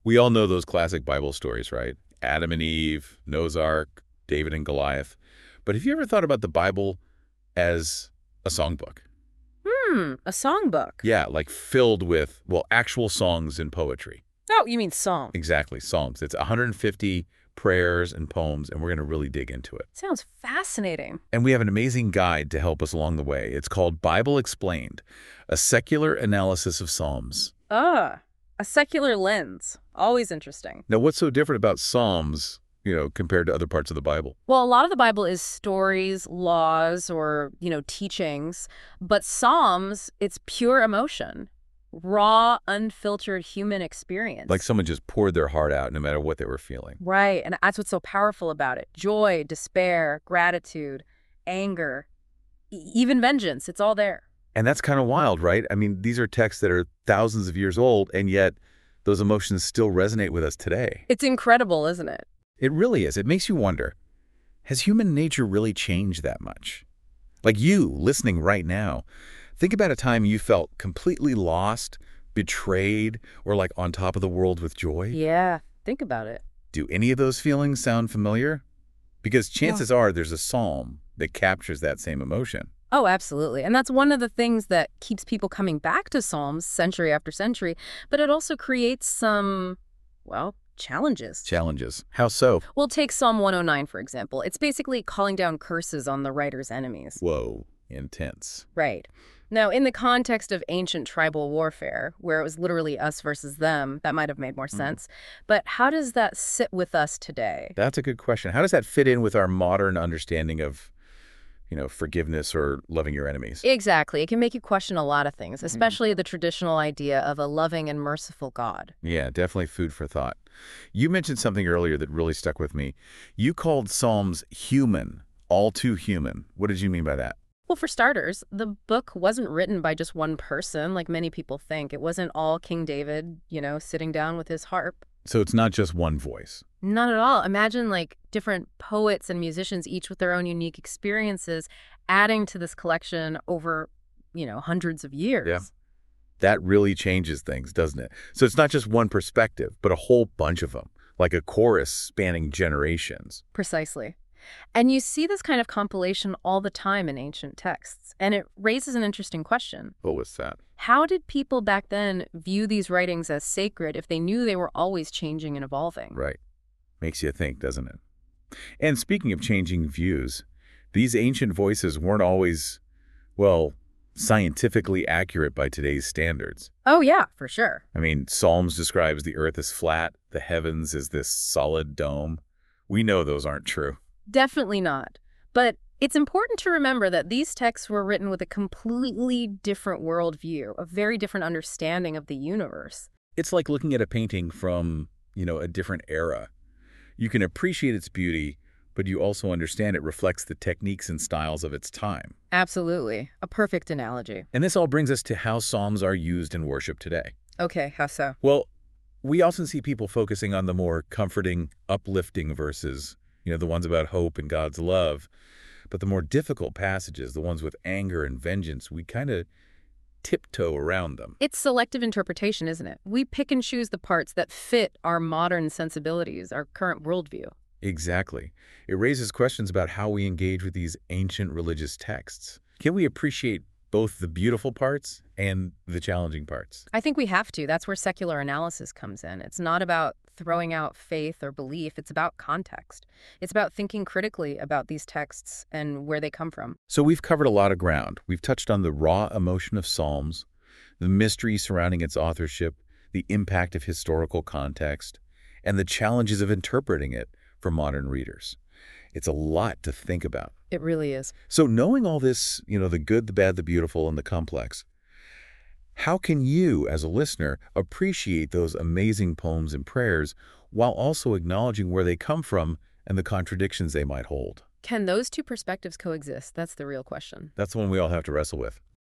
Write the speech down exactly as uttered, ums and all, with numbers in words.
We all know those classic Bible stories, right? Adam and Eve, Noah's Ark, David and Goliath. But have you ever thought about the Bible as a songbook? Hmm, a songbook. Yeah, like filled with, well, actual songs and poetry. Oh, you mean psalm. Exactly, Psalms. It's one hundred fifty prayers and poems, and we're going to really dig into it. Sounds fascinating. And we have an amazing guide to help us along the way. It's called Bible Explained, a secular analysis of Psalms. Ah, a secular lens. Always interesting. Now, what's so different about Psalms, you know, compared to other parts of the Bible? Well, a lot of the Bible is stories, laws, or, you know, teachings. But Psalms, it's pure emotion. Raw, unfiltered human experience. Like someone just poured their heart out no matter what they were feeling. Right, and that's what's so powerful about it. Joy, despair, gratitude, anger, e- even vengeance. It's all there. And that's kind of wild, right? I mean, these are texts that are thousands of years old, and yet those emotions still resonate with us today. It's incredible, isn't it? It really is. It makes you wonder, has human nature really changed that much? Like you, listening right now, think about a time you felt completely lost, betrayed, or like on top of the world with joy. Yeah, think about it. Do any of those feelings sound familiar? Because chances are there's a psalm that captures that same emotion. Oh, absolutely. And that's one of the things that keeps people coming back to Psalms century after century, but it also creates some, well, challenges. Challenges. How so? We'll take Psalm one oh nine, for example. It's basically calling down curses on the writer's enemies. Whoa, intense. Right. Now, in the context of ancient tribal warfare, where it was literally us versus them, that might have made more sense. But how does that sit with us today? That's a good question. How does that fit in with our modern understanding of, you know, forgiveness or loving your enemies? Exactly. It can make you question a lot of things, especially the traditional idea of a loving and merciful God. Yeah, definitely food for thought. You mentioned something earlier that really stuck with me. You called Psalms human, all too human. What did you mean by that? Well, for starters, the book wasn't written by just one person, like many people think. It wasn't all King David, you know, sitting down with his harp. So it's not just one voice. Not at all. Imagine like different poets and musicians, each with their own unique experiences, adding to this collection over, you know, hundreds of years. Yeah. That really changes things, doesn't it? So it's not just one perspective, but a whole bunch of them, like a chorus spanning generations. Precisely. And you see this kind of compilation all the time in ancient texts. And it raises an interesting question. What was that? How did people back then view these writings as sacred if they knew they were always changing and evolving? Right. Makes you think, doesn't it? And speaking of changing views, these ancient voices weren't always, well, scientifically accurate by today's standards. Oh, yeah, for sure. I mean, Psalms describes the earth as flat, the heavens as this solid dome. We know those aren't true. Definitely not. But it's important to remember that these texts were written with a completely different worldview, a very different understanding of the universe. It's like looking at a painting from, you know, a different era. You can appreciate its beauty, but you also understand it reflects the techniques and styles of its time. Absolutely. A perfect analogy. And this all brings us to how Psalms are used in worship today. Okay, how so? Well, we often see people focusing on the more comforting, uplifting verses, you know, the ones about hope and God's love. But the more difficult passages, the ones with anger and vengeance, we kind of tiptoe around them. It's selective interpretation, isn't it? We pick and choose the parts that fit our modern sensibilities, our current worldview. Exactly. It raises questions about how we engage with these ancient religious texts. Can we appreciate both the beautiful parts and the challenging parts? I think we have to. That's where secular analysis comes in. It's not about throwing out faith or belief. It's about context. It's about thinking critically about these texts and where they come from. So we've covered a lot of ground. We've touched on the raw emotion of Psalms, the mystery surrounding its authorship, the impact of historical context, and the challenges of interpreting it for modern readers. It's a lot to think about. It really is. So knowing all this, you know, the good, the bad, the beautiful, and the complex, how can you, as a listener, appreciate those amazing poems and prayers while also acknowledging where they come from and the contradictions they might hold? Can those two perspectives coexist? That's the real question. That's the one we all have to wrestle with.